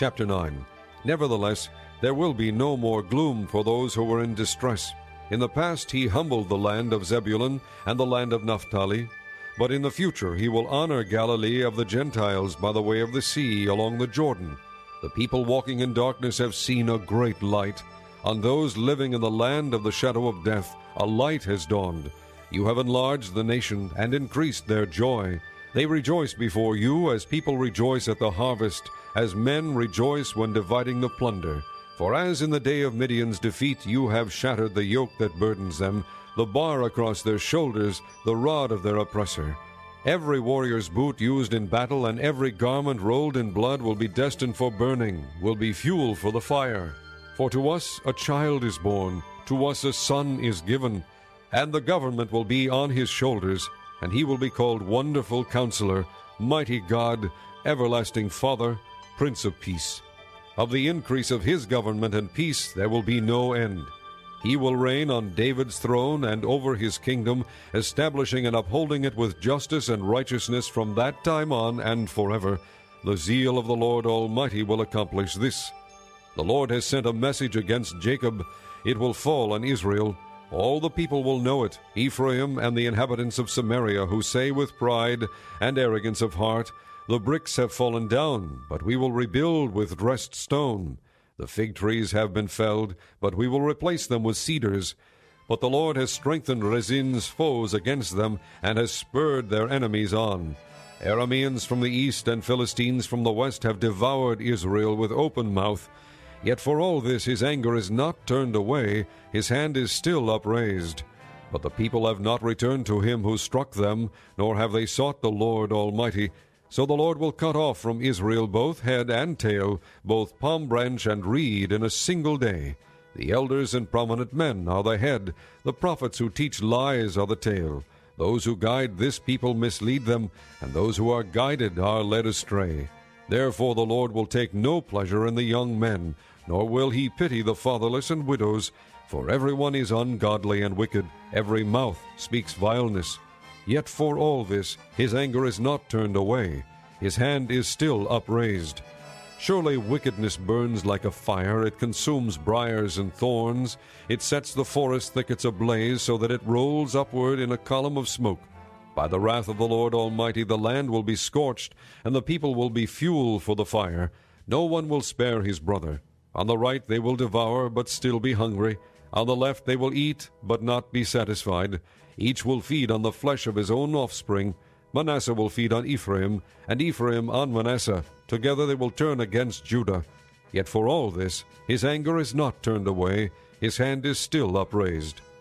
Chapter 9. Nevertheless, there will be no more gloom for those who were in distress. In the past he humbled the land of Zebulun and the land of Naphtali, but in the future he will honor Galilee of the Gentiles by the way of the sea along the Jordan. The people walking in darkness have seen a great light. On those living in the land of the shadow of death, a light has dawned. You have enlarged the nation and increased their joy. They rejoice before you as people rejoice at the harvest, as men rejoice when dividing the plunder. For as in the day of Midian's defeat you have shattered the yoke that burdens them, the bar across their shoulders, the rod of their oppressor. Every warrior's boot used in battle and every garment rolled in blood will be destined for burning, will be fuel for the fire. For to us a child is born, to us a son is given, and the government will be on his shoulders, and he will be called Wonderful Counselor, Mighty God, Everlasting Father, Prince of Peace. Of the increase of his government and peace there will be no end. He will reign on David's throne and over his kingdom, establishing and upholding it with justice and righteousness from that time on and forever. The zeal of the Lord Almighty will accomplish this. The Lord has sent a message against Jacob. It will fall on Israel. All the people will know it, Ephraim and the inhabitants of Samaria, who say with pride and arrogance of heart, The bricks have fallen down, but we will rebuild with dressed stone. The fig trees have been felled, but we will replace them with cedars. But the Lord has strengthened Rezin's foes against them, and has spurred their enemies on. Arameans from the east and Philistines from the west have devoured Israel with open mouth. Yet for all this his anger is not turned away, his hand is still upraised. But the people have not returned to him who struck them, nor have they sought the Lord Almighty. So the Lord will cut off from Israel both head and tail, both palm branch and reed in a single day. The elders and prominent men are the head, the prophets who teach lies are the tail. Those who guide this people mislead them, and those who are guided are led astray. Therefore the Lord will take no pleasure in the young men, nor will he pity the fatherless and widows, for everyone is ungodly and wicked, every mouth speaks vileness. Yet for all this his anger is not turned away, his hand is still upraised. Surely wickedness burns like a fire, it consumes briars and thorns, it sets the forest thickets ablaze so that it rolls upward in a column of smoke. By the wrath of the Lord Almighty the land will be scorched, and the people will be fuel for the fire. No one will spare his brother. On the right they will devour, but still be hungry. On the left they will eat, but not be satisfied. Each will feed on the flesh of his own offspring. Manasseh will feed on Ephraim, and Ephraim on Manasseh. Together they will turn against Judah. Yet for all this his anger is not turned away, his hand is still upraised.